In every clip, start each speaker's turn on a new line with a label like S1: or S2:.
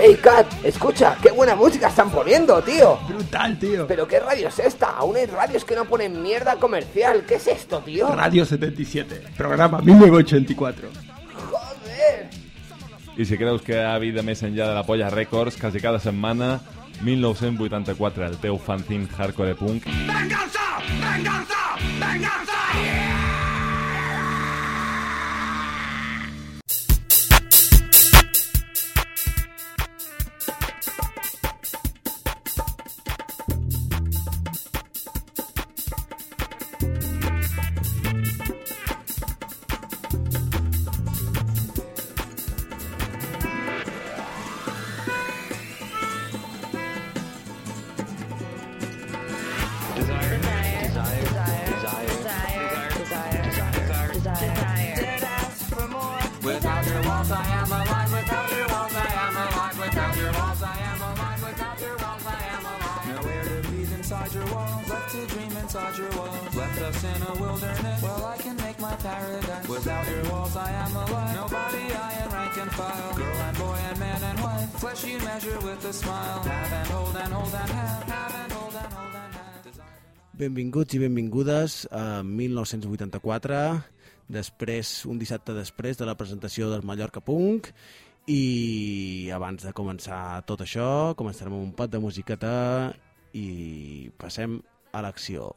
S1: Hey, Kat, escucha, qué buena música están poniendo, tío.
S2: Brutal, tío.
S1: ¿Pero qué radio es esta? Aún hay radios que no ponen mierda comercial. ¿Qué es esto, tío?
S2: Radio 77, programa 1984.
S1: Joder.
S3: I si creus que hi ha vida més enllà de la Polla Records, quasi cada setmana, 1984, el teu fanzine hardcore punk.
S4: ¡Venganza! ¡Venganza! ¡Venganza!
S5: Benvinguts i benvingudes a 1984, un dissabte després de la presentació del Mallorca Punk, i abans de començar tot això, començarem amb un pot de musiqueta i passem a l'acció.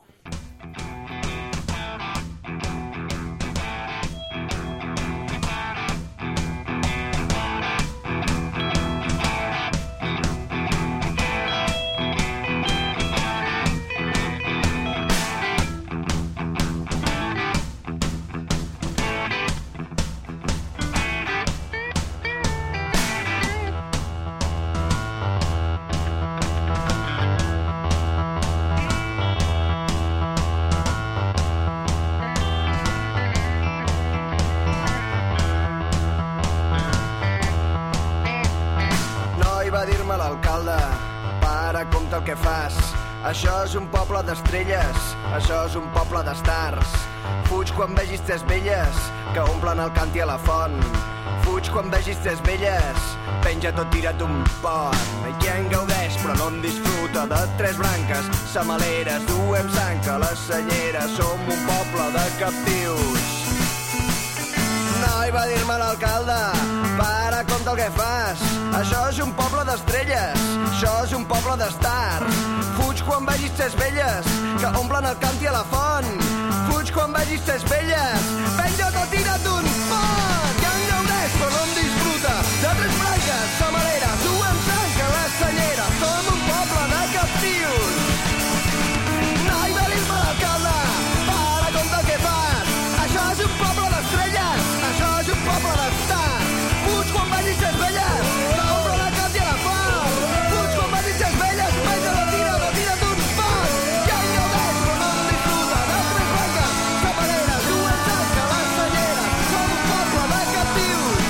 S6: Que fas. Això és un poble d'estrelles, això és un poble d'estars. Fuig quan vegis tres velles que omplen el cant i a la font. Fuig quan vegis tres velles, penja tot tirat d'un pont. Hi ha en gaudeix però no en disfruta de tres branques samaleres, duem sang a la senyera, som un poble de captius. Noi, va dir-me l'alcalde, para, compte el que fas. Això és un poble d'estrelles, això és un poble d'estars. Fuig quan vegis tres velles que omplen el camp i a la font. Fuig quan vegis tres velles, penja tot tirat d'un pont. Ja en gaudeix però no en disfruta de tres branques samaleres, duem sang a la senyera, som un poble de captius. Noi, va dir-me l'alcalde, para, compte el que fas. Això és un poble d'estrelles, això és un poble d'estars. Fuig quan vegis tres velles que omplen el camp i a la font. Fuig quan vegis tres velles, penja tot tirat d'un pont. Ja en gaudeix però no en disfruta de tres branques samaleres, duem sang a la senyera, som un poble de captius.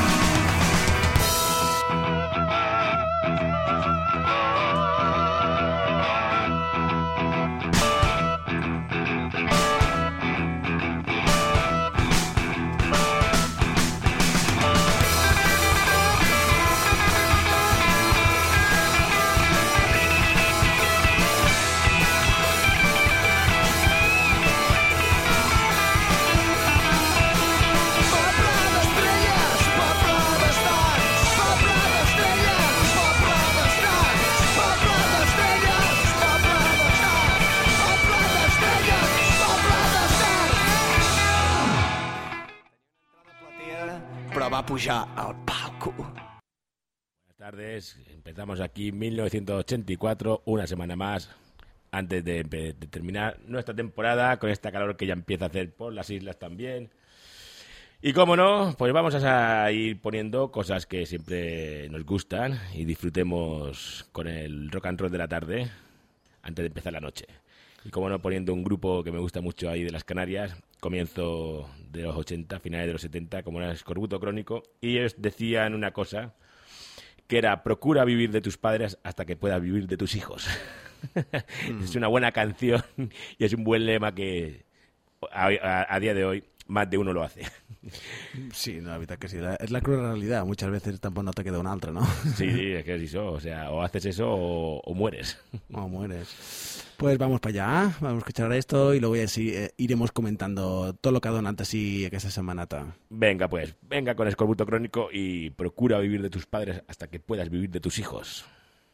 S6: Però va pujar al palco.
S7: Buenas tardes, empezamos aquí 1984, una semana más, antes de terminar nuestra temporada, con esta calor que ya empieza a hacer por las islas también. Y como no, pues vamos a ir poniendo cosas que siempre nos gustan y disfrutemos con el rock and roll de la tarde, antes de empezar la noche. Y como no, poniendo un grupo que me gusta mucho ahí de las Canarias, comienzo de los 80, finales de los 70, como era Escorbuto Crónico, y ellos decían una cosa, que era: procura vivir de tus padres hasta que puedas vivir de tus hijos. Es una buena canción y es un buen lema que a día de hoy más de uno lo hace.
S5: Sí, no, la veritat que sí. És la crua realitat. Muchas veces tampoco no te queda una altra, ¿no?
S7: Sí, es que es eso. O sea, o haces eso o mueres.
S5: O mueres. Pues vamos para allá, vamos a escuchar esto y luego ya sí, iremos comentando todo lo que ha donat así aquesta setmanata.
S7: Venga, pues, venga con Escorbuto Crónico y procura vivir de tus padres hasta que puedas vivir de tus hijos.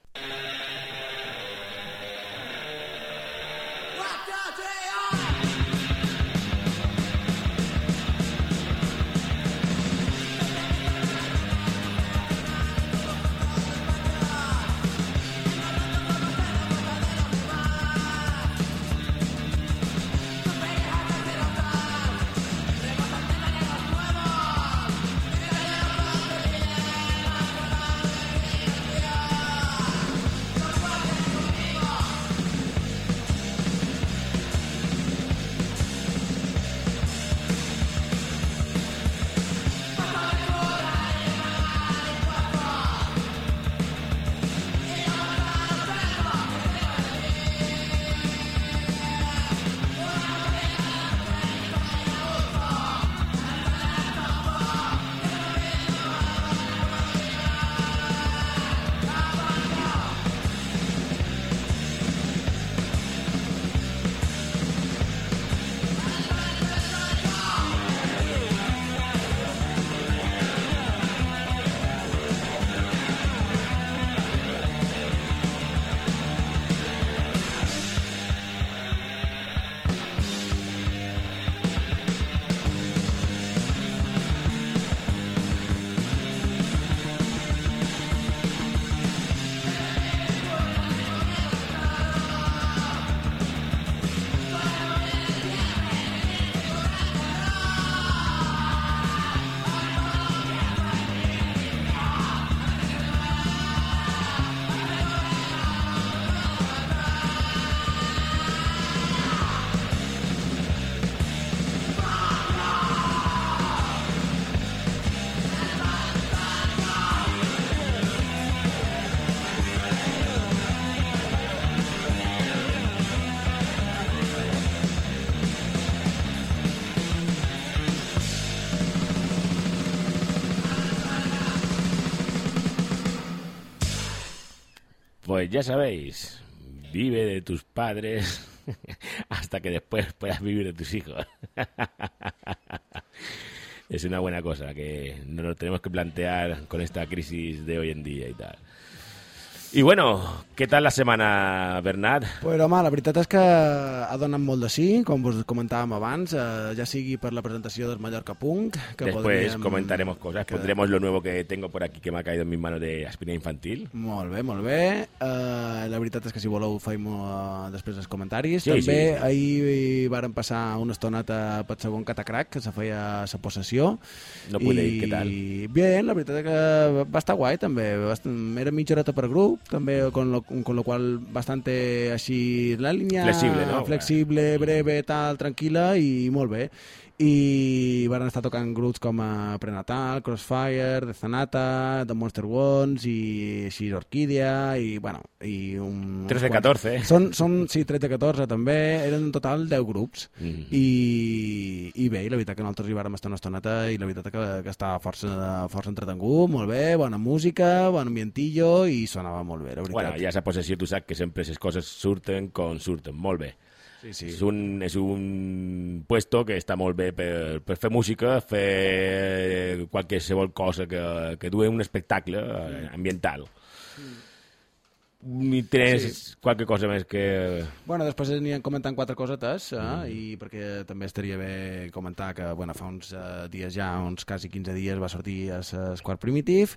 S7: Pues ya sabéis, vive de tus padres hasta que después puedas vivir de tus hijos. Es una buena cosa que nos lo tenemos que plantear con esta crisis de hoy en día y tal. I bueno, què tal la setmana, Bernat?
S5: Pues home, la veritat és que ha donat molt de sí, com vos comentàvem abans, ja sigui per la presentació del Mallorca Punk, que
S7: Después comentaremos cosas, pondremos lo nuevo que tengo por aquí que me ha caído en mis manos de Aspirina Infantil.
S5: Molt bé, molt bé. La veritat és que si voleu feim després els comentaris.
S7: Sí,
S5: També
S7: sí.
S5: ahir vàrem passar una estoneta pel segon Catacrac, que se feia la possessió.
S7: No pude ir, què tal?
S5: Bien, la veritat és que va estar guai també. Era mitja horeta per grup, també con lo cual bastante així la línia
S7: Flexible, no?
S5: flexible, breve, tal, tranquil·la i molt bé. I van estar tocant grups com a Prenatal, Crossfire, The Zanata, The Monster Ones i així Orquídea i bueno, i un
S7: 13-14, eh?
S5: Són sí, 13-14 també, eren en total 10 grups. I bé, i la veritat que nosaltres hi vàrem estar una estoneta i la veritat que estava força entretengut, molt bé, bona música, bon ambientillo i sonava molt bé, la veritat.
S7: Bueno, ja esa possessió tu saps que sempre les coses surten com surten, molt bé.
S5: Sí, sí.
S7: És un puesto que està molt bé per fer música, fer qualsevol cosa que due un espectacle ambiental. I tens qualque cosa més que...
S5: Bueno, després anirem comentant 4 cosetes, i perquè també estaria bé comentar que bueno, fa uns dies ja, uns quasi 15 dies, va sortir Square Primitive,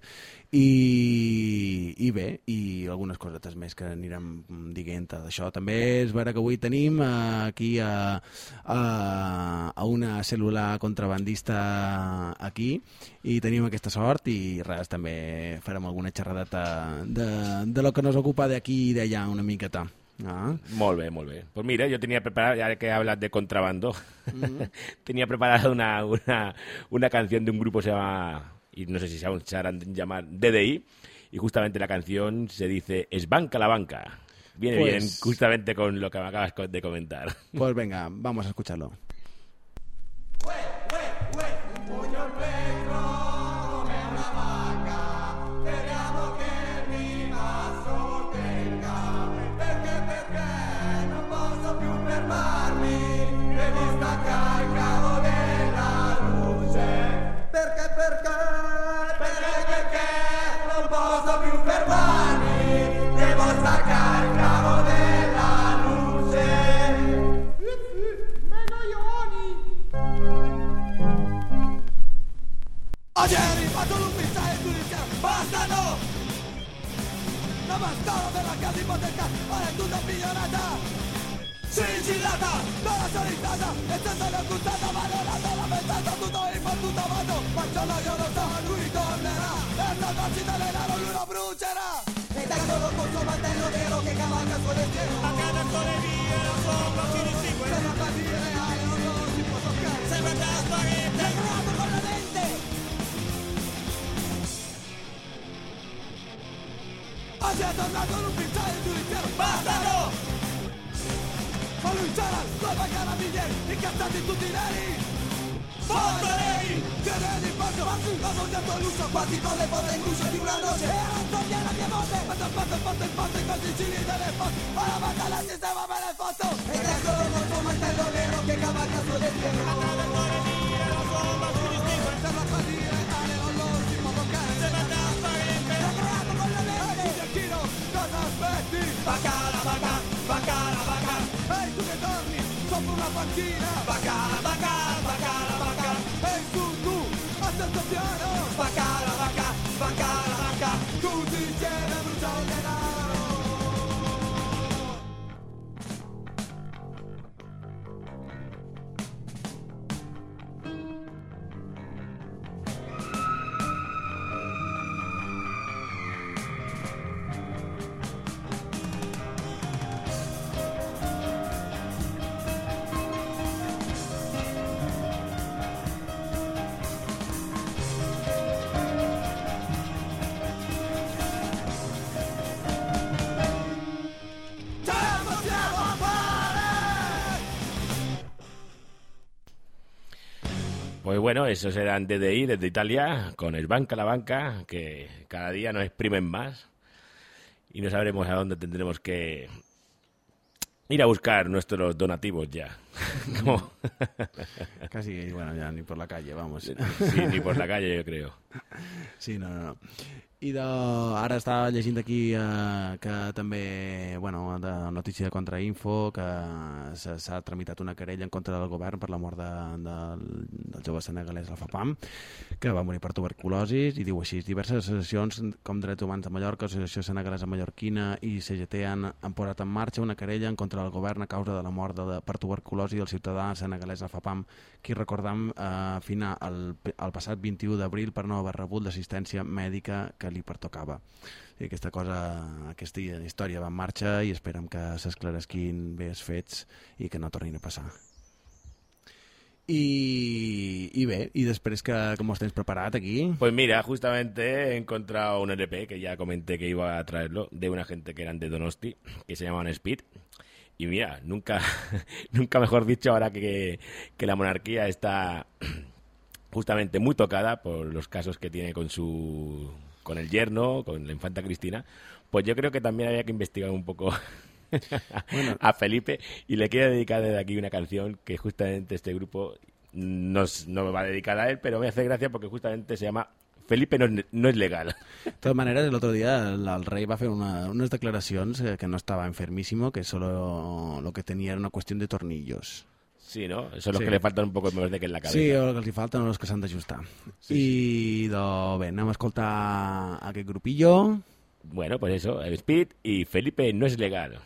S5: i bé, i algunes cosetes més que anirem dient d'això. També és vera que avui tenim aquí a una cèl·lula contrabandista aquí, i tenim aquesta sort, i res, també farem alguna xerradeta de lo que nos ocupa d'aquí i d'allà una miqueta.
S7: Molt bé, molt bé. Pues mira, yo tenía preparado, ya que hablas de contrabando, tenía preparada una canción de un grupo que se llama, y no sé si se harán llamar DDI, y justamente la canción se dice Es banca la banca. Viene
S5: pues,
S7: bien justamente con lo que me acabas de comentar.
S5: Pues venga, vamos a escucharlo.
S4: Sigillata, non solitata, e senza l'ocultata, valorata, lamentata, tutto imbattuto, facciamo io lo so, lui tornerà, e salvarci dalle nano lui lo brucerà. E da solo col suo mantello nero che cavalca il suo destino. A cada sole vie, la sopra si distingue. Se non casi reale, non si può toccare. Sembra trasparente, è creato con la mente. Oggi è tornato un pizzale giudiziario, bastano! Ma lui c'era, due carabinieri, incazzati tutti neri. Forza neri! Tiene di faccio, ma ho detto l'uso, quasi con le foto in luce di una noce. E adesso viene la mia voce, quando il fatto i consigli delle foto. Ora vada al sistema me l'hai fatto. E eccolo col suo mantello nero che cavalca il suo destino. Attraverso le vie, la somma si distingue. Sembra quasi reale, non lo si può toccare. Sembra trasparente, è creato con la mente. Giacchino, cosa aspetti? Bacala, bacala, bacala, bacala. Ehi tu che dormi, sopra una panchina. Bacala, bacala, bacala, bacala. Ehi tu, a terzo piano. Bacala, bacala, bacala, bacala. Tutti insieme bruciamo il denaro.
S7: Pues bueno, esos eran DDI desde Italia, con el Banca la Banca, que cada día nos exprimen más y no sabremos a dónde tendremos que ir a buscar nuestros donativos ya. Como...
S5: Casi, bueno, ya ni por la calle, vamos.
S7: Sí, ni por la calle, yo creo.
S5: Sí, no. I ara estava llegint aquí que també, bueno, de notícia de Contrainfo, que s'ha tramitat una querella en contra del govern per la mort del jove senegalès al FAPAM, que va morir per tuberculosi, i diu així: diverses associacions com Drets Humans de Mallorca, Associació Senegalesa Mallorquina i CGT han posat en marxa una querella en contra del govern a causa de la mort per tuberculosi del ciutadà senegalès al FAPAM, qui, recordam, fina el passat 21 d'abril per no haver rebut l'assistència mèdica que li pertocava. I aquesta història va en marxa i esperem que s'esclaresquin bé els fets i que no tornin a passar. Y bé, y después, ¿cómo estáis preparado aquí?
S7: Pues mira, justamente he encontrado un LP que ya comenté que iba a traerlo, de una gente que eran de Donosti, que se llamaban Speed. Y mira, nunca mejor dicho, ahora que la monarquía está justamente muy tocada por los casos que tiene con el yerno, con la infanta Cristina, pues yo creo que también había que investigar un poco bueno, a Felipe, y le quiero dedicar desde aquí una canción que justamente este grupo no me va a dedicar a él, pero me hace gracia porque justamente se llama Felipe no es legal.
S5: De todas maneras, el otro día el rey va a hacer unas declaraciones que no estaba enfermísimo, que solo lo que tenía era una cuestión de tornillos.
S7: Sí, no? Son los que le faltan un poco més de que en la cabeza.
S5: Sí, els que li falten els que s'han d'ajustar. Sí. I, bé, anem a escoltar aquest grupillo.
S7: Bueno, pues eso, el Speed y Felipe no es legal.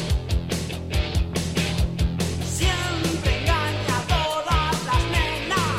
S8: Siempre engaña a todas las nenas.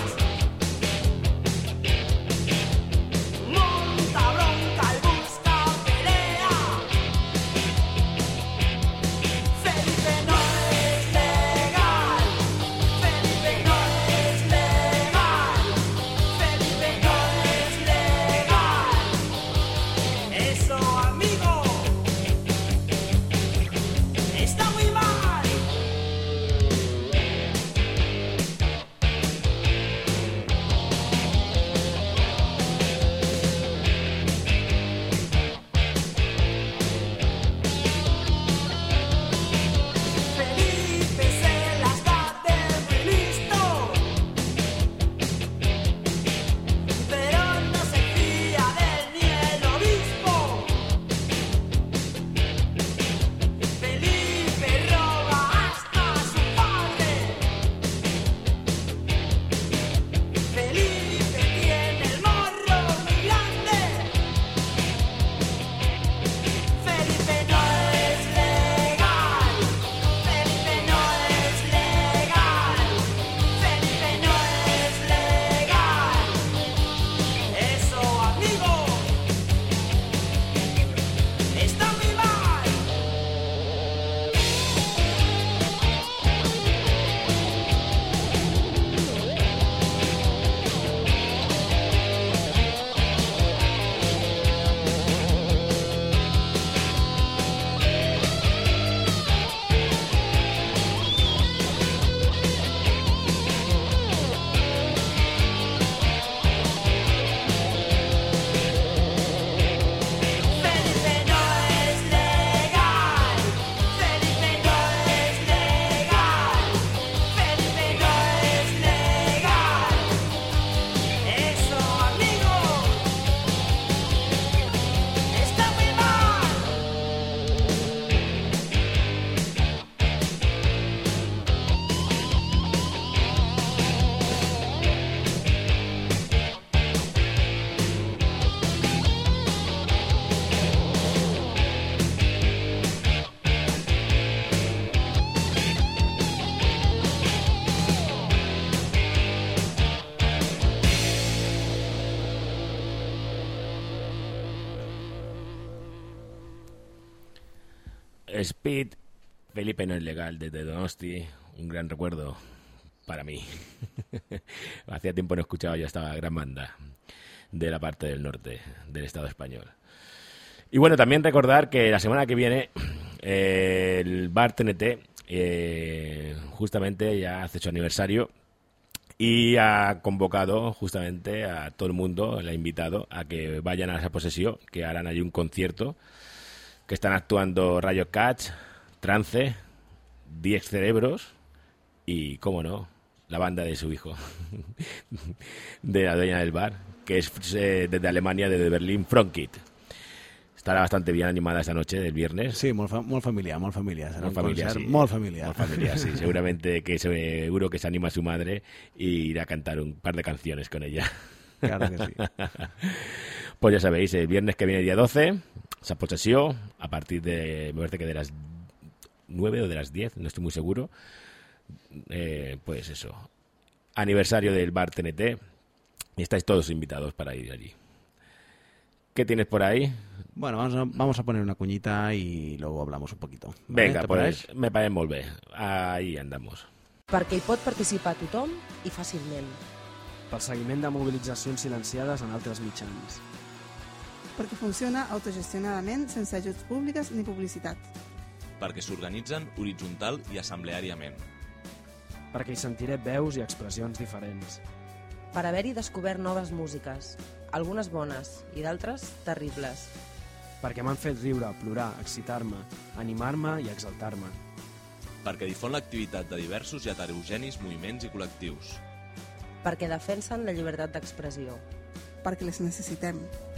S7: Speed, Felipe no es legal, desde Donosti, un gran recuerdo para mí. Hacía tiempo no escuchaba ya esta gran banda de la parte del norte del Estado español. Y bueno, también recordar que la semana que viene el bar TNT justamente ya hace su aniversario y ha convocado justamente a todo el mundo, le ha invitado a que vayan a esa posesión, que harán allí un concierto, que están actuando Rayo Catch, Trance, 10 Cerebros y, cómo no, la banda de su hijo, de la dueña del bar, que es desde Alemania, desde Berlín, Fronkit. Estará bastante bien animada esta noche del viernes.
S5: Sí, molt familiar. Serà
S7: Molt
S5: un
S7: familiar,
S5: concert
S7: sí.
S5: molt familiar.
S7: Molt familiar, sí. Seguro que se anima a su madre y irá a cantar un par de canciones con ella.
S5: Claro que sí.
S7: Pues ya sabéis, el viernes que viene, día 12, esa posesión, a partir de, me parece que de las 9 o de las 10, no estoy muy seguro. Pues eso, aniversario del bar TNT, y estáis todos invitados para ir allí. ¿Qué tienes por ahí?
S5: Bueno, vamos a poner una cuñita y luego hablamos un poquito. ¿Vale?
S7: Venga,
S5: ¿Te
S7: pues
S5: pareix?
S7: me parece molt bé. Ahí andamos.
S8: Perquè hi pot participar tothom i fàcilment.
S9: Per seguiment de mobilitzacions silenciades en altres mitjans.
S10: Perquè funciona autogestionadament sense ajuts públics ni publicitat.
S11: Perquè s'organitzen horitzontal i assembleàriament.
S9: Perquè hi sentiré veus i expressions diferents.
S8: Per haver-hi descobert noves músiques, algunes bones i d'altres terribles.
S9: Perquè m'han fet riure, plorar, excitar-me, animar-me i exaltar-me.
S11: Perquè difon l'activitat de diversos i heterogenis moviments i col·lectius.
S8: Perquè defensen la llibertat d'expressió.
S10: Perquè les necessitem.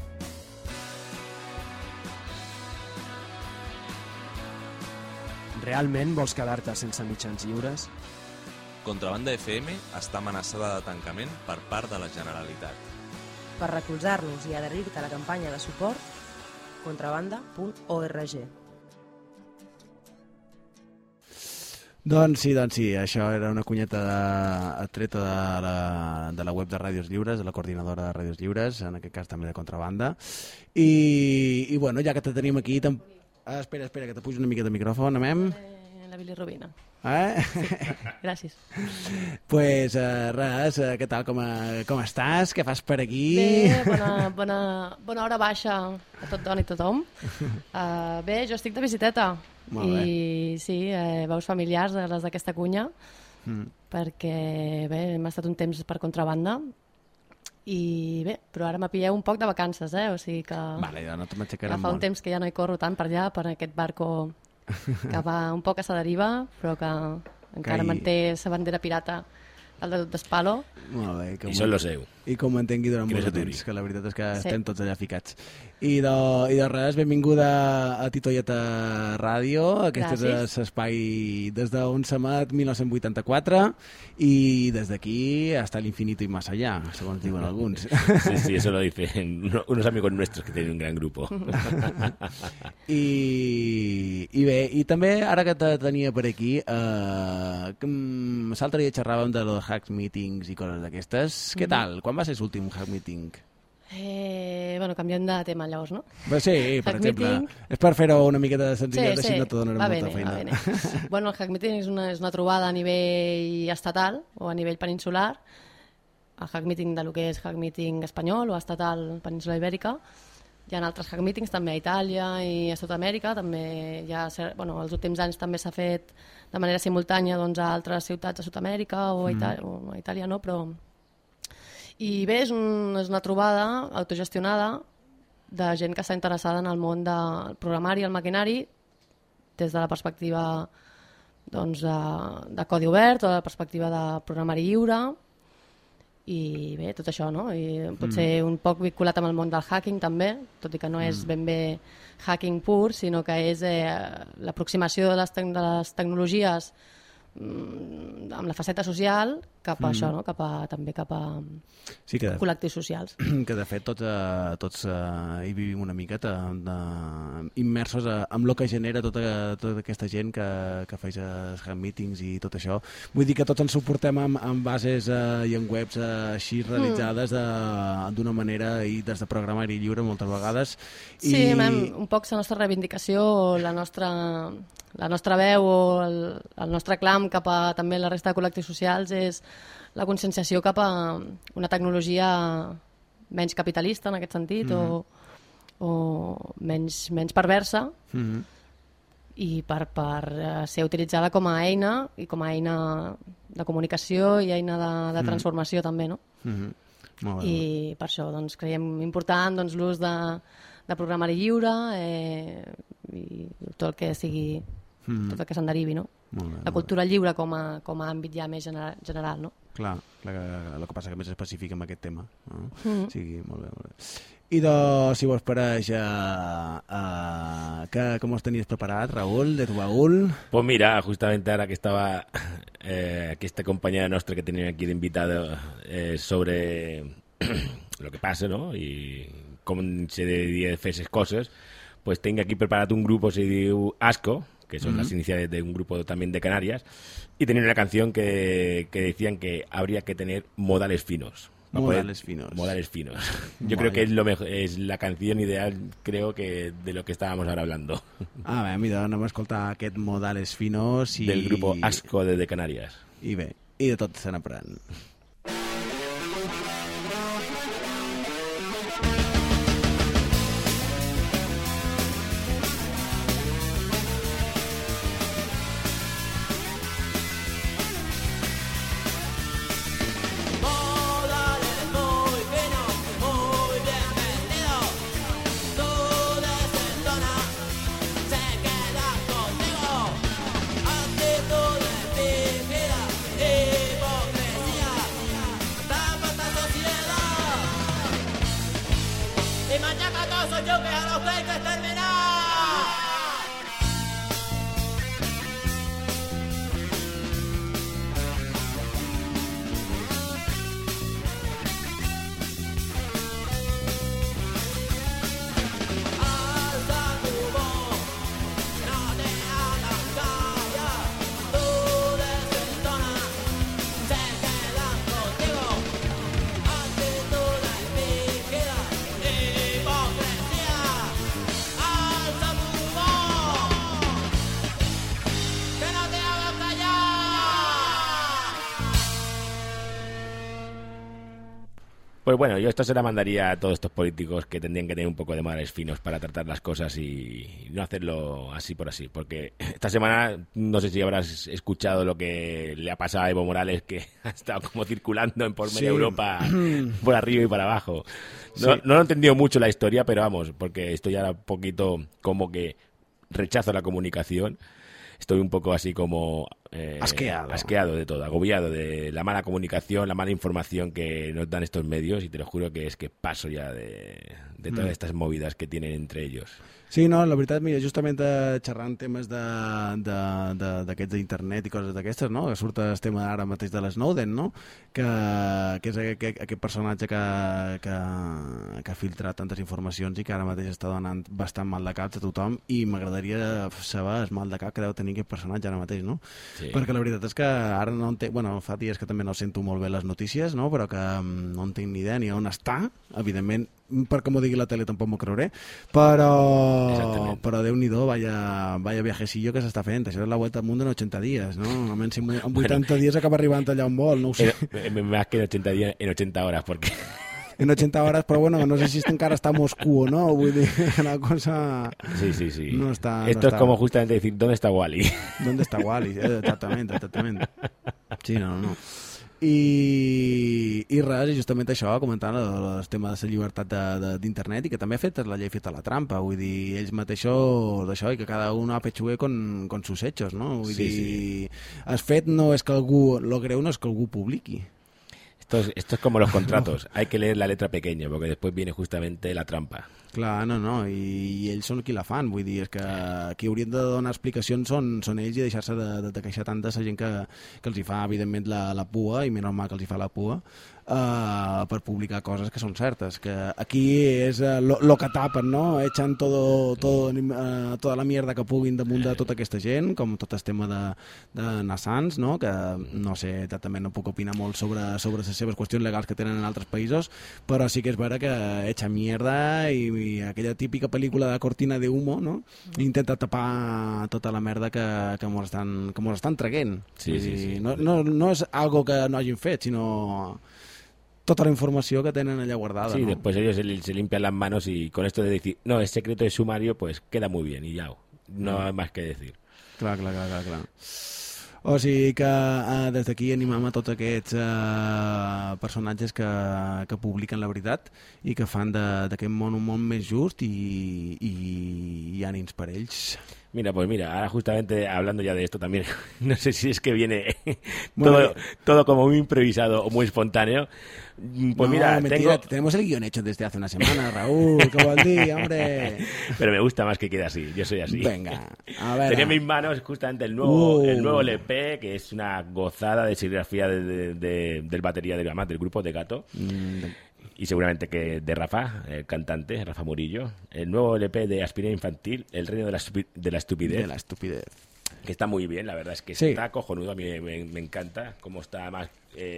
S9: Realment vols quedar-te sense mitjans lliures?
S11: Contrabanda FM està amenaçada de tancament per part de la Generalitat.
S8: Per recolzar-nos i adherir-te a la campanya de suport, contrabanda.org.
S5: Doncs sí, això era una cunyeta treta de la web de Ràdios Lliures, de la coordinadora de Ràdios Lliures, en aquest cas també de Contrabanda. I bueno, ja que te tenim aquí... Espera, que te pujo una mica de micròfon, amem?
S12: La bilirrubina.
S5: Sí.
S12: Gràcies.
S5: Pues res, què tal, com estàs? Què fas per aquí?
S12: Bé, bona hora baixa a tothom i tothom. Bé, jo estic de visiteta.
S5: Molt bé.
S12: I sí, veus familiars de les d'aquesta cunya, perquè bé, hem estat un temps per Contrabanda i bé, però ara m'apilleu un poc de vacances, o sigui que
S5: Vale, ja no te m'aixecarem
S12: ja fa un
S5: molt.
S12: temps que ja no hi corro tant per allà, per aquest barco que va un poc a sa deriva, però que encara manté sa bandera pirata al d'Espalo.
S5: Molt bé.
S7: I són lo seu.
S5: I com mantengui durant molt de
S7: s'aturi.
S5: temps, que la veritat és que
S12: Sí.
S5: estem tots allà ficats. I de res, benvinguda a Titoieta Ràdio. Aquest
S12: Gràcies.
S5: és l'espai des d'on s'emet 1984 i des d'aquí hasta el infinito i más allá, segons diuen alguns.
S7: Sí, eso lo dicen unos amigos nuestros que tienen un gran grupo.
S5: I bé, i també, ara que te tenia per aquí, l'altre dia xerràvem de los hack meetings i coses d'aquestes. Què tal? Quan va ser l'últim hack meeting?
S12: Bueno, canviem de tema llavors, no?
S5: Pues sí, per
S12: Hack
S5: exemple.
S12: meeting.
S5: És per fer-ho una miqueta senzillet, així no te donarem
S12: va
S5: molta
S12: bene,
S5: feina.
S12: va bene. Bueno, el hack meeting és una trobada a nivell estatal o a nivell peninsular. El hack meeting de lo que és hack meeting espanyol o estatal península ibèrica. Hi ha altres hack meetings també a Itàlia i a Sud-amèrica. També els últims anys també s'ha fet de manera simultània doncs, a altres ciutats de Sud-amèrica o a Itàlia no, però... I bé, és una trobada autogestionada de gent que està interessada en el món del programari i el maquinari des de la perspectiva doncs, de codi obert o de la perspectiva de programari lliure i bé, tot això, no? I potser un poc vinculat amb el món del hacking també, tot i que no és ben bé hacking pur, sinó que és l'aproximació de les tecnologies amb la faceta social cap a això, no? També cap a col·lectius socials.
S5: Que de fet tots hi vivim una miqueta immersos amb el que genera tota aquesta gent que feia els Hack Meetings i tot això. Vull dir que tots ens suportem amb bases i en webs així realitzades d'una manera i des de programari lliure moltes vegades.
S12: Sí, un poc la nostra reivindicació, la nostra veu o el nostre clam cap a també la resta de col·lectius socials és la conscienciació cap a una tecnologia menys capitalista en aquest sentit o menys perversa i per ser utilitzada com a eina i com a eina de comunicació i eina de transformació també, no? I per això doncs, creiem important doncs, l'ús de programari lliure i tot el que sigui tot el que se'n derivi, no? La cultura lliure com a àmbit ja més general, no?
S5: Clar, el que passa que més específic amb aquest tema. Sí, molt bé. I si vos pareix, com os tenías preparat, Raúl, de tu baúl?
S7: Pues mira, justamente ahora que estaba aquí esta compañera nuestra que tenía aquí de invitado sobre lo que pasa, ¿no? Y cómo se debía hacer esas cosas, pues tengo aquí preparado un grupo, se diu Asco, que son las iniciales de un grupo también de Canarias, y tenían una canción que decían que habría que tener modales finos.
S5: Modales finos.
S7: Yo creo que es lo mejor, es la canción ideal, creo que de lo que estábamos ahora hablando.
S5: Mira, anem a escoltar aquest Modales finos
S7: del grupo Asco de Canarias.
S5: I bé, i de tot se n'aprèn.
S7: Pues bueno, yo esto se la mandaría a todos estos políticos que tendrían que tener un poco de modales finos para tratar las cosas y no hacerlo así por así. Porque esta semana, no sé si habrás escuchado lo que le ha pasado a Evo Morales, que ha estado como circulando por media Europa, por arriba y para abajo. No lo he entendido mucho la historia, pero vamos, porque estoy ya un poquito como que rechazo la comunicación. Estoy un poco así como asqueado de todo, agobiado de la mala comunicación, la mala información que nos dan estos medios, y te lo juro que es que paso ya de todas estas movidas que tienen entre ellos.
S5: Sí, no, la veritat, mira, justament xerrant temes d'aquests d'internet i coses d'aquestes, no? Que surt el tema ara mateix de l'Snowden, no? Que és aquest personatge que ha filtrat tantes informacions i que ara mateix està donant bastant mal de cap a tothom, i m'agradaria saber el mal de cap que deu tenir aquest personatge ara mateix, no? Sí. Perquè la veritat és que ara no entenc... Bueno, fa dies que també no sento molt bé les notícies, no? Però que no entenc ni idea ni on està, evidentment, perquè m'ho digui la tele tampoc m'ho creuré, però Déu-n'hi-do, vaya viajecillo que s'està fent. Això és la vuelta al mundo en 80 dies, no? Almenys en 80 dies acaba arribant allà on vol, no ho sé.
S7: Más que en 80 días, en 80 horas, porque...
S5: En 80 hores, però bueno, no sé si encara està a Moscú o no, vull dir, la cosa...
S7: Sí.
S5: No està,
S7: Esto es como justamente decir, ¿dónde está Wally?
S5: ¿Dónde está Wally? Exactament. Sí, no. I res, justament això, comentant el tema de la llibertat d'internet, i que també ha fet la llei feta a la trampa, vull dir, ells mateixos d'això, i que cada un apechue con sus hechos, no? Vull dir, el fet no és que algú, lo greu no és que algú publiqui.
S7: Esto es como los contratos. Hay que leer la letra pequeña, perquè després viene justamente la trampa.
S5: Clar, no, i ells són qui la fan, vull dir, és que qui haurien de donar explicacions són ells i deixar-se de queixar tant de la gent que els hi fa, evidentment, la pua, i menys mal que els hi fa la pua, per publicar coses que són certes, que aquí és lo que tapen, no? Echan toda la mierda que puguin damunt de tota aquesta gent, com tot el tema de Nassans, no? Que no sé, també no puc opinar molt sobre les seves qüestions legals que tenen en altres països, però sí que és vera que echan mierda i aquella típica pel·lícula de cortina de humo, no? Intenta tapar tota la merda que mos estan traguent.
S7: Sí.
S5: No és algo que no hagin fet, sinó tota la informació que tenen allà guardada.
S7: Sí,
S5: ¿no?
S7: después ellos se limpian las manos y con esto de decir, no, es secreto de sumario, pues queda muy bien y ya, no hay más que decir.
S5: Clar. O sigui que des d'aquí animem a tots aquests personatges que publiquen la veritat i que fan d'aquest món un món més just i ànims per ells.
S7: Mira, ahora justamente hablando ya de esto también, no sé si es que viene todo como muy improvisado o muy espontáneo. Pues no, mira,
S5: mentira, tenemos el guión hecho desde hace una semana, Raúl, ¿qué vol dir, hombre?
S7: Pero me gusta más que quede así, yo soy así.
S5: Venga, a ver.
S7: Tenía en mis manos justamente el nuevo LP, que es una gozada de serigrafía del batería del grupo de Gato. Y seguramente que de Rafa, el cantante, Rafa Murillo, el nuevo LP de Aspirina Infantil, El reino de la estupidez.
S5: De la estupidez.
S7: Que está muy bien, la verdad es que está cojonudo, a mí me encanta cómo está más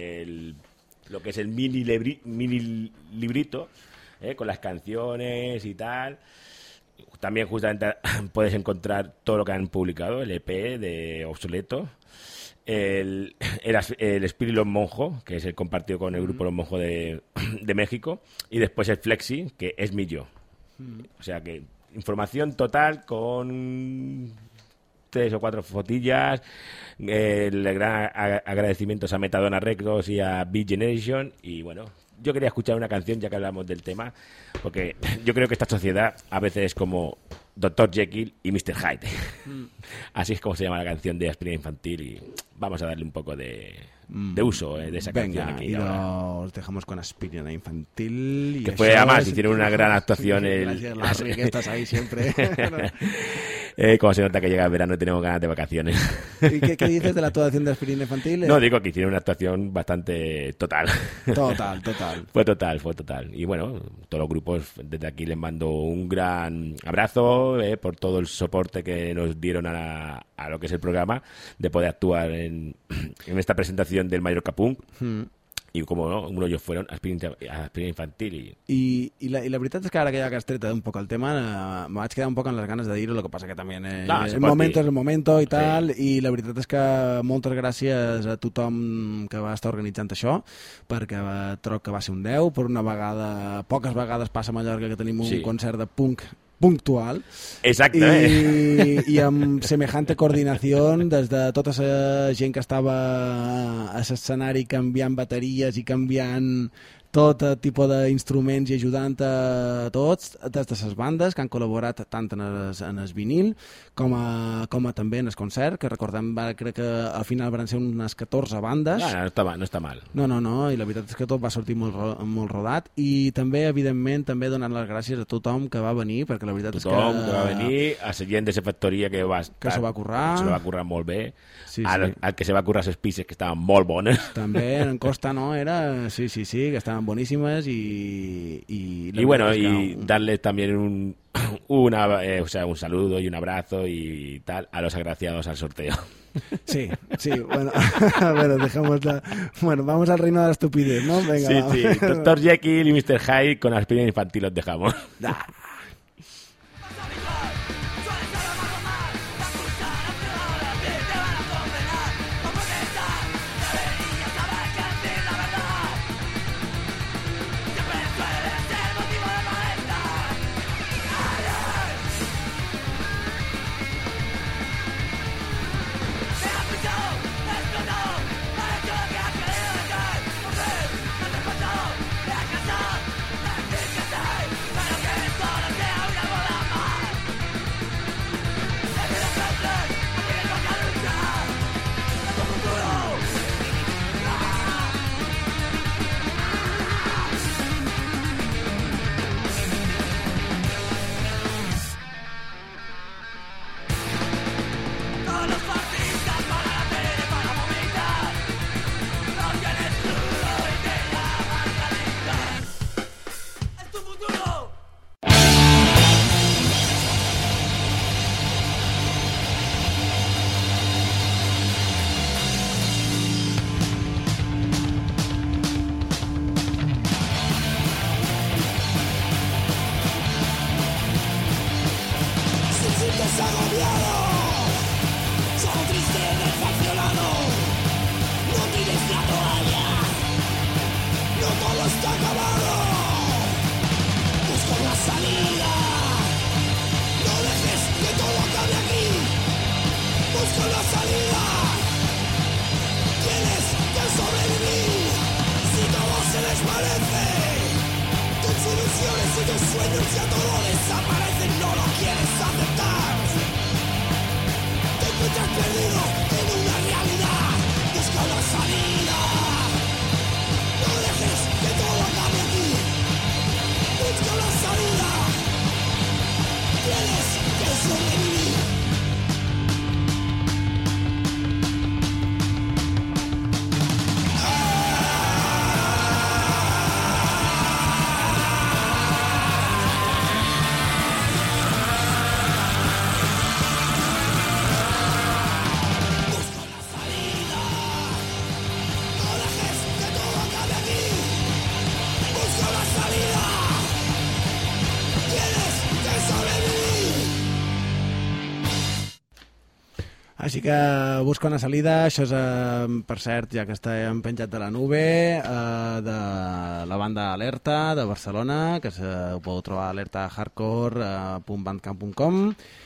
S7: lo que es el mini librito, con las canciones y tal. También justamente puedes encontrar todo lo que han publicado, el EP de Obsoleto, el Espíritu Los Monjo, que es el compartido con el grupo Los Monjo de México, y después el Flexi, que es mi yo. O sea que información total con 3 o 4 fotillas, el gran agradecimientos a Metadona Records y a Beat Generation, y bueno, yo quería escuchar una canción ya que hablamos del tema, porque yo creo que esta sociedad a veces es como Dr. Jekyll y Mr. Hyde. Así es como se llama la canción de Aspirina Infantil y vamos a darle un poco de uso de esa canción aquí.
S5: Y los dejamos con Aspirina Infantil.
S7: Que fue, además, hicieron una gran actuación.
S5: Gracias, Larry, que estás ahí siempre.
S7: Como se nota que llega el verano y tenemos ganas de vacaciones.
S5: ¿Y qué dices de la actuación de Aspirina Infantil?
S7: No, digo que hicieron una actuación bastante total.
S5: Total.
S7: Fue total. Y bueno, todos los grupos, desde aquí les mando un gran abrazo por todo el soporte que nos dieron a lo que es el programa, de poder actuar en esta presentación del Mallorca Punk. I com no, uno de ellos fueron Aspirina Infantil.
S5: I la veritat és que ara que ja que has tret un poc el tema, me vaig quedar un poc amb les ganes de dir-ho, el que passa que també el momento és el momento i tal, i la veritat és que moltes gràcies a tothom que va estar organitzant això, perquè troc que va ser un 10, per una vegada, poques vegades passa a Mallorca que tenim un concert de punk puntual.
S7: Exacte.
S5: I amb semejante coordinació des de tota la gent que estava a l'escenari canviant bateries i canviant tot tipus d'instruments i ajudant a tots, des de les bandes que han col·laborat tant en el vinil com a també en el concert, que recordem, crec que al final van ser unes 14 bandes.
S7: No està mal.
S5: No, i la veritat és que tot va sortir molt rodat, i també, evidentment, també donant les gràcies a tothom que va venir, perquè la veritat és que...
S7: Tothom que va venir, a la gent de la factoria que se va currar molt bé, al que se va currar les pizzas que estaven molt bones.
S5: També, en Costa, no? Sí, que estaven boníssimes y
S7: bueno, y darles también un saludo y un abrazo y tal a los agraciados al sorteo.
S5: Sí, bueno, a ver, dejémosla. Bueno, vamos al reino de la estupidez, ¿no? Venga,
S7: sí, Dr. Jekyll y Mr. Hyde con Aspirina Infantil los dejamos.
S4: Pero que esto sueños ya todo desaparece, no lo quieres aceptar. Te encuentras perdido en una realidad, busca una salida. No dejes que todo acabe aquí, busca una salida. Tienes que sobrevivir.
S5: Així que busca una salida, això és, per cert, ja que estem penjat de la nube, de la banda Alerta, de Barcelona, que ho podeu trobar a alertahardcore.bandcamp.com.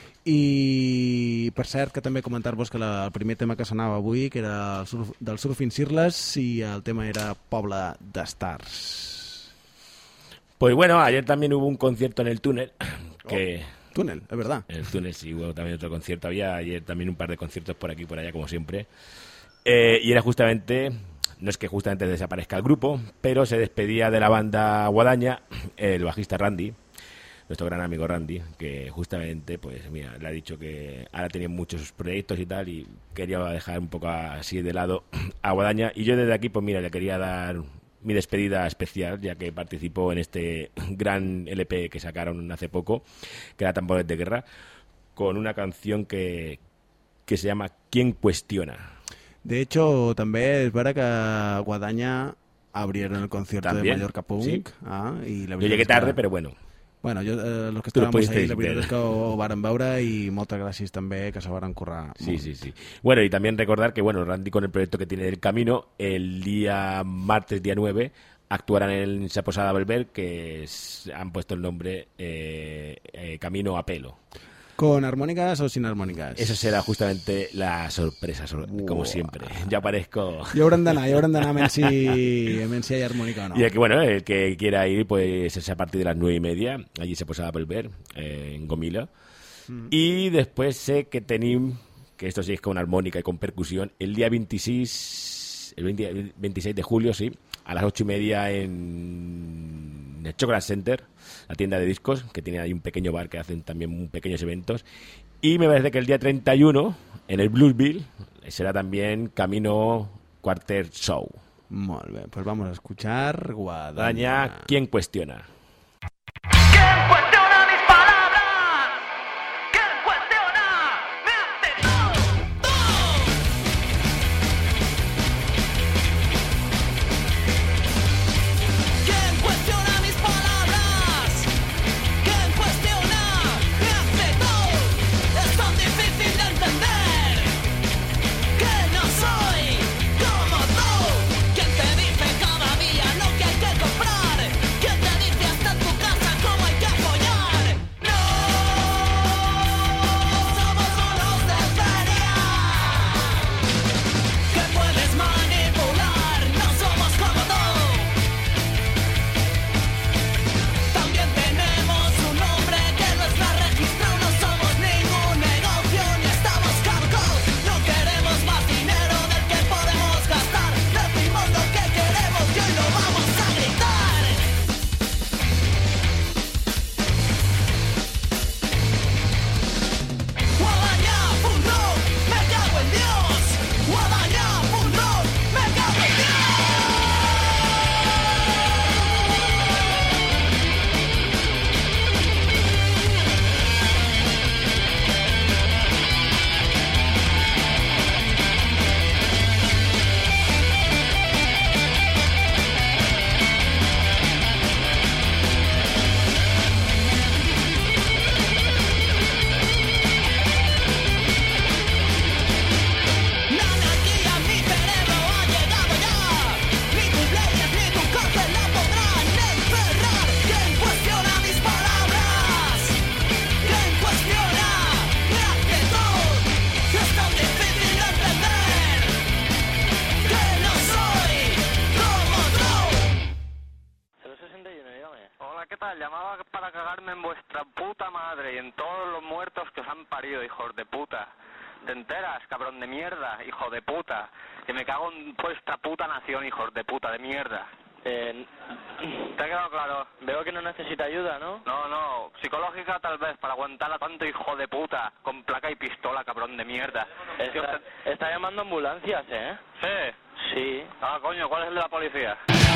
S5: I, per cert, que també comentar-vos que el primer tema que sonava avui, que era del Surfing Sirles, i el tema era Pobla de Stars.
S7: Pues bueno, ayer también hubo un concierto en el túnel, que...
S5: Túnel, es verdad.
S7: En el túnel sí, hubo también otro concierto. Había ayer también un par de conciertos por aquí y por allá, como siempre. Y era justamente, no es que justamente desaparezca el grupo, pero se despedía de la banda Guadaña el bajista Randy, nuestro gran amigo Randy, que justamente, pues mira, le ha dicho que ahora tenía muchos proyectos y tal, y quería dejar un poco así de lado a Guadaña. Y yo desde aquí, pues mira, le quería dar mi despedida especial, ya que participó en este gran LP que sacaron hace poco, que era Tambores de Guerra, con una canción que se llama ¿Quién cuestiona?
S5: De hecho, també és vera que a Guadaña abrieron el concierto
S7: ¿También?
S5: de Mallorca Punk.
S7: Sí.
S5: Y la
S7: Yo llegué tarde, pero bueno.
S5: Bueno, los que
S7: Tu lo
S5: estàvem
S7: pudiste
S5: ahí, la
S7: ver.
S5: veritat és que ho varen veure i moltes gràcies també que se varen currar.
S7: Sí, sí, sí. Bueno, y también recordar que, bueno, Randy con el proyecto que tiene del Camino, el día martes, día 9, actuarán en esa posada Belver, que han puesto el nombre Camino a Pelo.
S5: ¿Con armónicas o sin armónicas?
S7: Eso será justamente la sorpresa, como siempre. Ya parezco...
S5: Hi hauran d'anar a veure si hi ha armònica o no.
S7: Y el que quiera ir, pues es a partir de las 9:30. Allí se posada Belver, en Gomila. Y después sé que tenim, que esto sí es con armónica y con percusión, el día 26 de julio, sí, a las 8:30 en el Chocolate Center, la tienda de discos, que tiene ahí un pequeño bar que hacen también pequeños eventos. Y me parece que el día 31, en el Bluesville, será también Camino Quarter Show.
S5: Molt bé, pues vamos a escuchar Guadaña.
S7: Guadaña, ¿quién cuestiona?
S4: ¿Quién te dice cada día lo que hay que comprar? ¿Quién te dice
S13: ¿qué tal? Llamaba para cagarme en vuestra puta madre y en todos los muertos que os han parido, hijos de puta. ¿Te enteras, cabrón de mierda, hijo de puta? Que me cago en vuestra puta nación, hijos de puta, de mierda. ¿Te ha quedado claro? Veo que no necesita ayuda, ¿no? No, psicológica tal vez, para aguantar a tanto hijo de puta, con placa y pistola, cabrón de mierda. Está llamando ambulancias, ¿eh? Sí. Ah, coño, ¿cuál es el de la policía?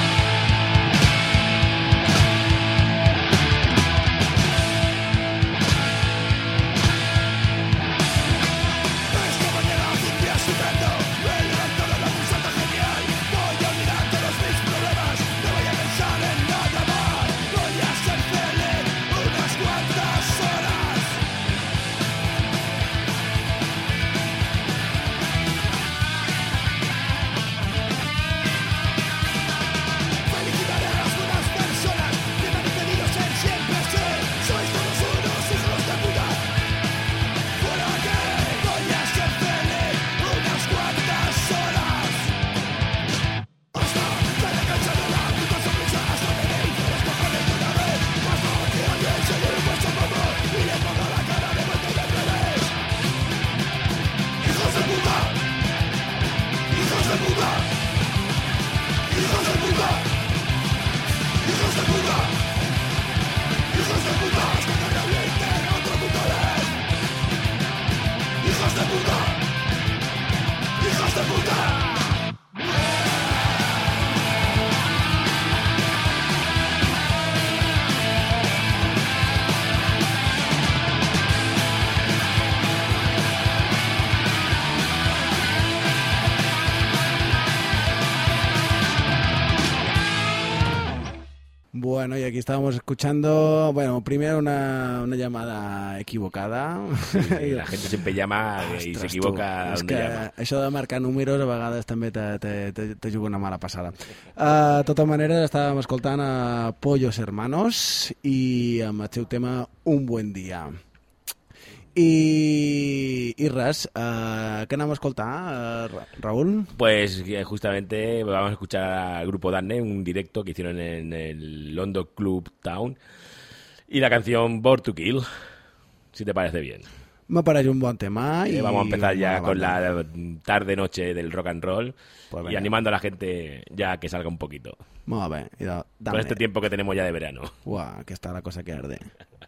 S5: Bueno, y aquí estábamos escuchando, bueno, primero una llamada equivocada.
S7: Sí, la gente siempre llama y se equivoca.
S5: És que això de marcar números a vegades també te juga una mala passada. De tota manera, estàvem escoltant a Pollos Hermanos i amb el seu tema Un buen día. Y res, ¿qué vamos a escoltar, Raúl?
S7: Pues justamente vamos a escuchar al grupo Darne, un directo que hicieron en el London Club Town, y la canción Born to Kill, si te parece bien.
S5: Me parece un buen tema. Y
S7: vamos a empezar ya con la tarde-noche del rock and roll, pues y animando a la gente ya a que salga un poquito.
S5: Molt bé.
S7: Con este tiempo que tenemos ya de verano.
S5: Uah, que está la cosa que arde.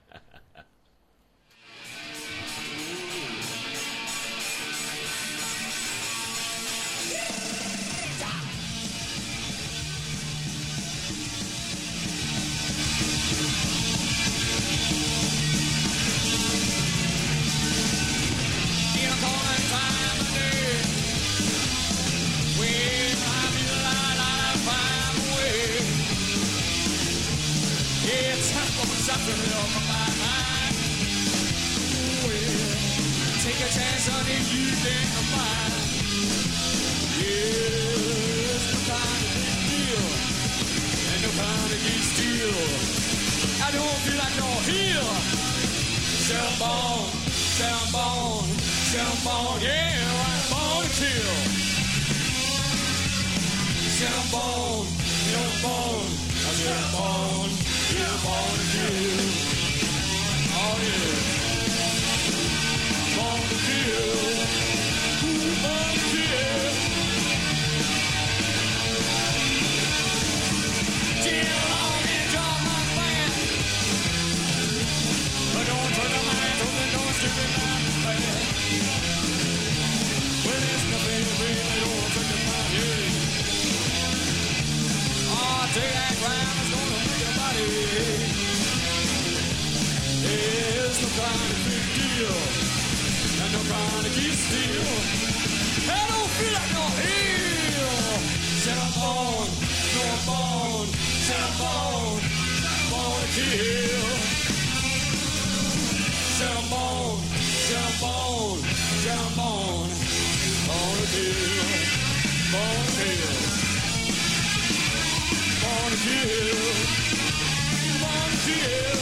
S4: Take a chance on it, you think I'm fine. Yeah, it's no kind of big deal, and no kind of geek steel. I don't feel like no heel. Sound born, yeah, I'm born to kill. Sound born, I said born, yeah, born to kill. Oh yeah. Born to kill, born to kill. Till on and draw my plan. But don't turn the mind, open don't stick it on the plan. Well, there's nothing to be, they don't take the mind, yeah. Oh, take that crime, it's gonna make your body. There's no kind of big deal. And no kind of keep still. I don't feel like no heel. Said I'm born, no I'm born. Said I'm born to kill. Said I'm born to kill. Born to kill. Born to kill. Born to kill.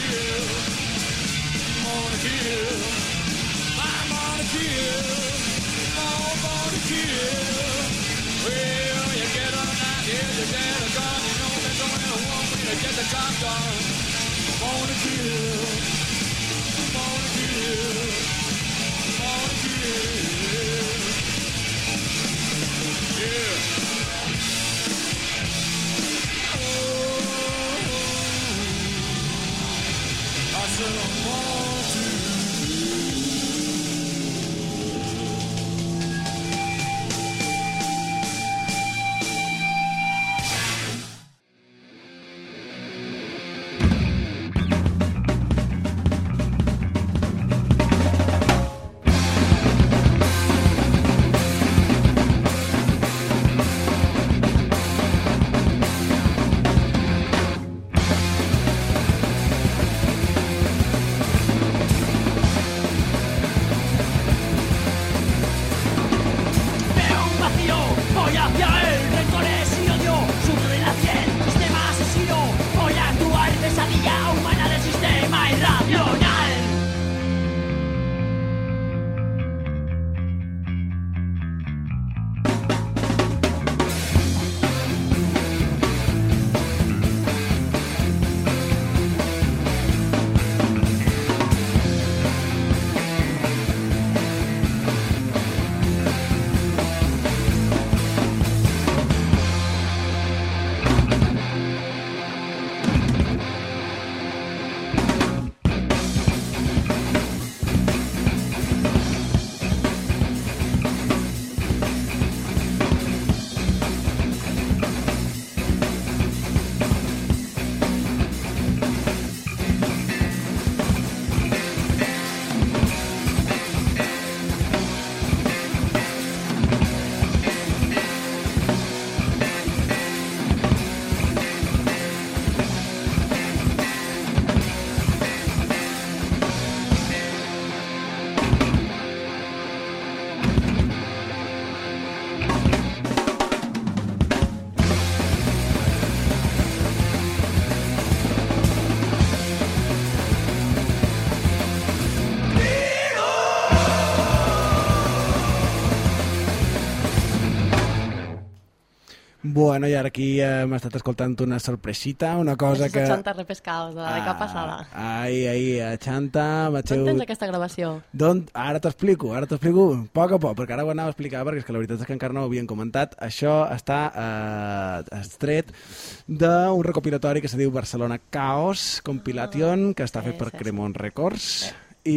S5: Bueno, i ara aquí hem estat escoltant una sorpresita, una cosa que...
S12: 80 repescados de la dècada passada.
S5: Ai, a Xanta...
S12: D'on tens aquesta gravació?
S5: Ara t'explico, a poc a poc, perquè ara ho anava a explicar, perquè és que la veritat és que encara no ho havien comentat. Això està extret d'un recopilatori que se diu Barcelona Chaos Compilation, que està fet per Cremon Records,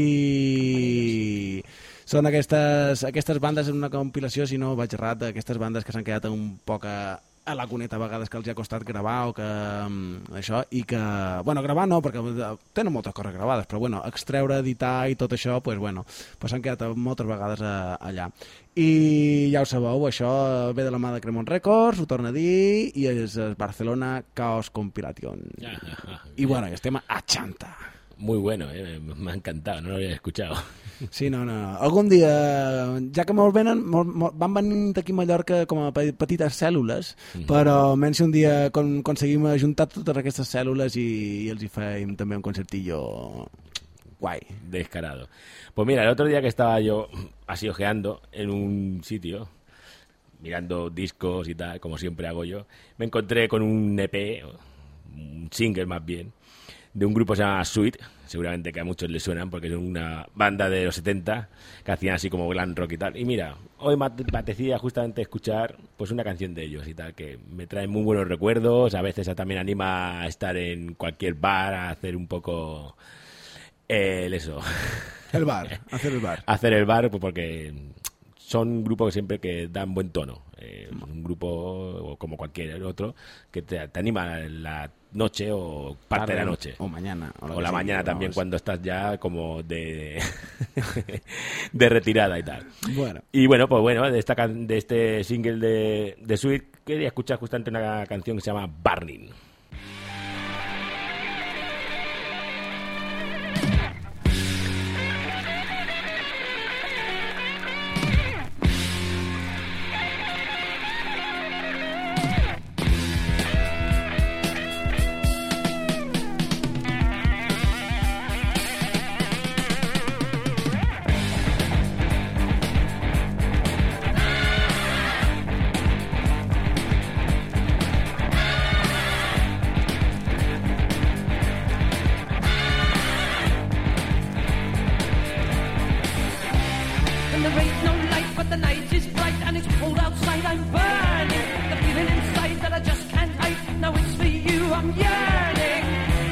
S5: i... Són aquestes bandes en una compilació, si no vaig errat, aquestes bandes que s'han quedat un poc a la cuneta a vegades que els ha costat gravar o que això, i que, bueno, gravar no, perquè tenen moltes coses gravades, però bueno, extreure, editar i tot això, pues bueno, pues s'han quedat moltes vegades allà. I ja ho sabeu, això ve de la mà de Cremon Records, ho torna a dir, i és Barcelona Chaos Compilation. I bueno, estem a Xanta.
S7: Muy bueno, me ha encantado, no lo había escuchado.
S5: Sí, no. Algun dia, ja que van venir aquí a Mallorca com a petites cèl·lules, però menys un dia aconseguim ajuntar totes aquestes cèl·lules i els hi fem també un concertillo guay.
S7: Descarado. Pues mira, el otro día que estaba yo así ojeando en un sitio, mirando discos y tal, como siempre hago yo, me encontré con un EP, un single más bien, de un grupo que se llama Sweet, seguramente que a muchos les suenan porque es una banda de los 70 que hacían así como glam rock y tal. Y mira, hoy me apetecía justamente escuchar pues una canción de ellos y tal, que me trae muy buenos recuerdos, a veces también anima a estar en cualquier bar, a hacer un poco eso.
S5: El bar, hacer el bar.
S7: Hacer el bar, pues porque son un grupo que siempre que dan buen tono. Un grupo como cualquier otro que te anima la noche o parte de la noche.
S5: O mañana.
S7: O la mañana también, cuando estás ya como de retirada y tal.
S5: Bueno.
S7: Y bueno, pues bueno, de este single de Sweet quería escuchar justamente una canción que se llama Burning.
S4: night and it's cold outside, I'm burning. The feeling inside that I just can't hide. Now it's for you I'm yearning.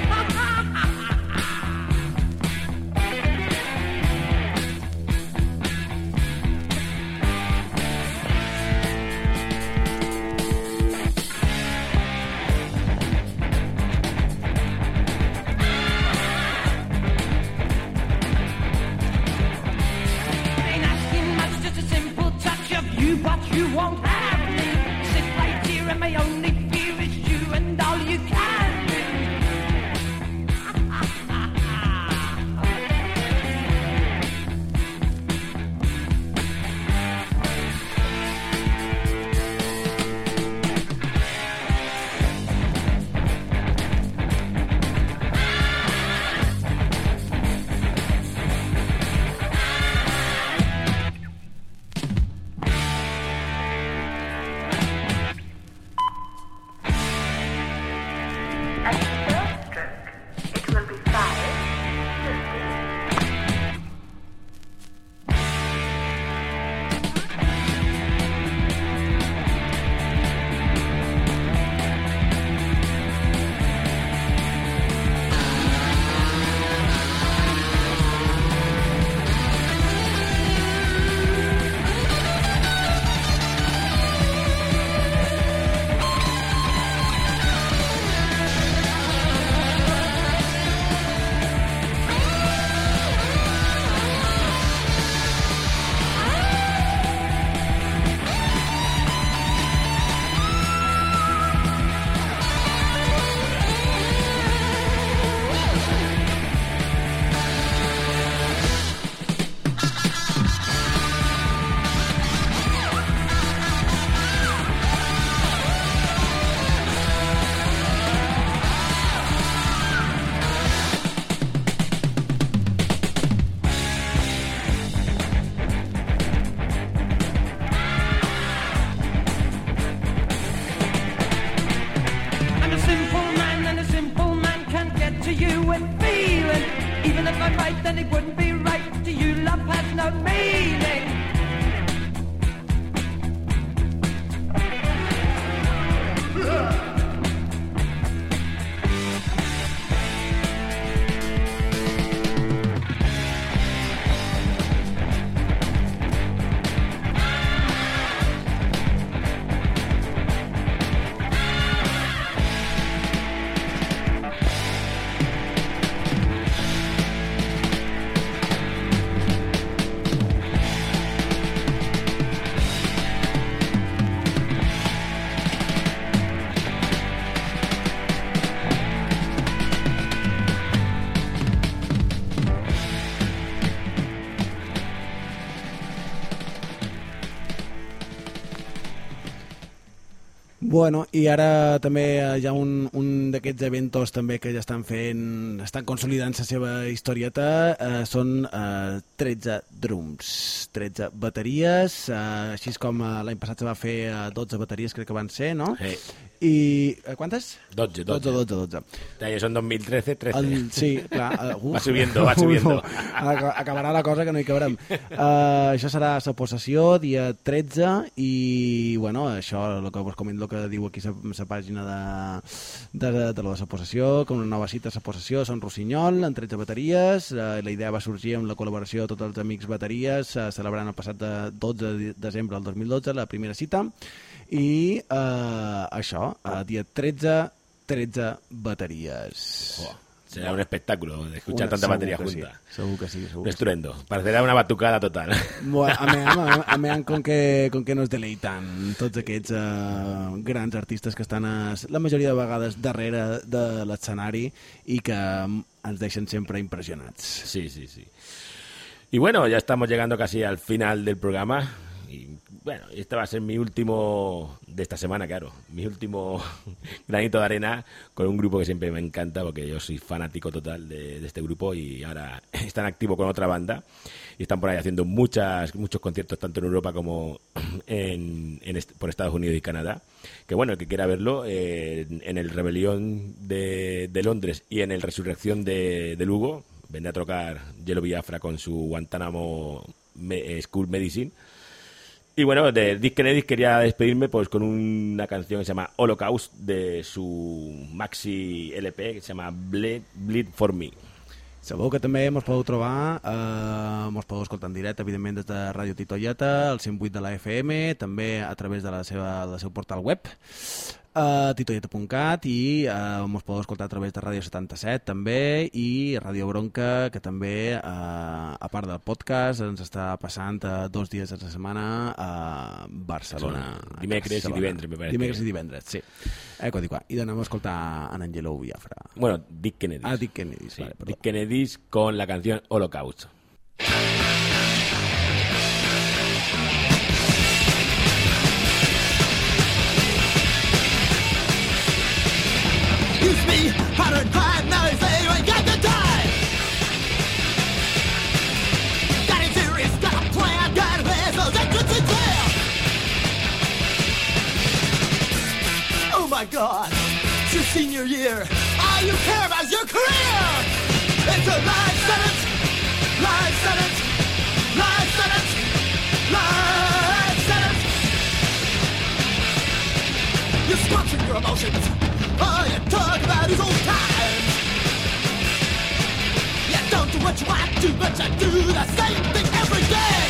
S4: But you won't have me. Sit right here and my only fear is you and all you can do.
S5: Bueno, i ara també hi ha un d'aquests eventos també que ja estan consolidant la seva historieta, són 13 drums, 13 bateries, així com l'any passat se va fer 12 bateries, crec que van ser, no?
S7: Sí.
S5: I quantes?
S7: 12. Ja són 2013, 13.
S5: Sí, clar.
S7: Va subiendo.
S5: Acabarà la cosa que no hi cabrem. Això serà la possessió, dia 13, i bueno, això, el que vos comento, el que diu aquí la pàgina de la possessió, que una nova cita a la possessió, són Rossinyol, amb 13 bateries. La idea va sorgir amb la col·laboració de tots els amics bateries, celebrant el passat 12 de desembre del 2012, la primera cita. I això, dia 13 baterías.
S7: Será un espectáculo de escuchar tanta batería junta.
S5: Segur que sí.
S7: Un estruendo. Parecerà una batucada total.
S5: Bueno, a mi com que nos deleitan tots aquests grans artistes que estan la majoria de vegades darrere de l'escenari i que ens deixen sempre impressionats.
S7: Sí. Y bueno, ya estamos llegando casi al final del programa. Y bueno, este va a ser mi último de esta semana, claro. Mi último granito de arena con un grupo que siempre me encanta porque yo soy fanático total de este grupo y ahora están activos con otra banda y están por ahí haciendo muchos conciertos tanto en Europa como por Estados Unidos y Canadá. Que bueno, el que quiera verlo, en el Rebelión de Londres y en el Resurrección de Lugo, vendrá a tocar Yellow Biafra con su Guantánamo School Medicine. Y bueno, de Dick Kennedy quería despedirme pues con una canción que se llama Holocaust de su maxi LP que se llama Bleed for Me.
S5: Sabeu que també mos podeu trobar, mos podeu escoltar en directe, evidentment, des de Ràdio Titoieta, el 108 de la FM, també a través del seu portal web, titoieta.cat, i mos podeu escoltar a través de Ràdio 77 també, i Ràdio Bronca, que també, a part del podcast, ens està passant 2 dies a la setmana a Barcelona.
S7: Dimecres i divendres, me parece.
S5: Dimecres i divendres, sí. I d'anem a escoltar en Angelo Biafra.
S7: Bueno, Dick Kennedy.
S5: Dick Kennedy,
S7: sí,
S5: vale, perdó.
S7: Dick Kennedy con la canción Holocaust.
S4: Used to be powder and crime, now they say you ain't got the time. Got it serious, got a plan, got a plan, so that could be clear. Oh my God, it's your senior year. All you care about is your career. It's a life sentence, life sentence, life sentence, life sentence. You squandered your emotions. Oh, you talk about his old times. You don't do what you want to, but you do the same thing every day.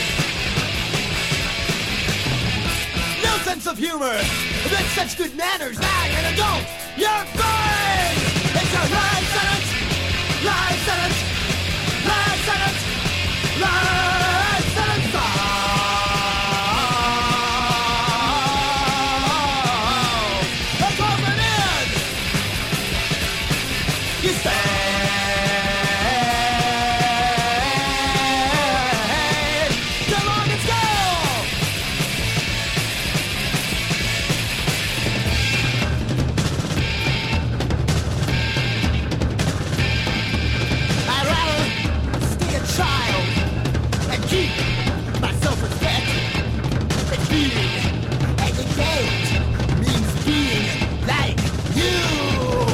S4: No sense of humor, but such good manners. Now you're an adult, you're fine. It's a life sentence, life sentence, life sentence, life sentence. That's all it is. You stand too long in school. I'd rather stay a child and keep my self-respect. And being educated means being like you.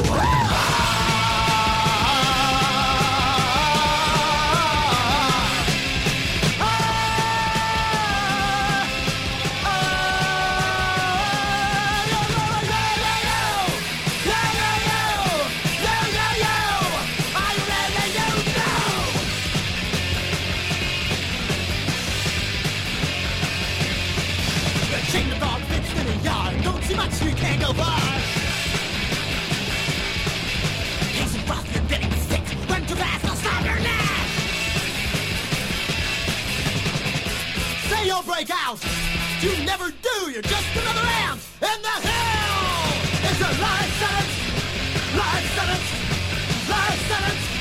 S4: Chain the dog fixed in a yard. Don't see much, you can't go far. Case of rough, you're getting sick. Run too fast, I'll stop your neck. Say you'll break out. You never do. You're just another ant in the hill. It's a life sentence. Life sentence. Life sentence.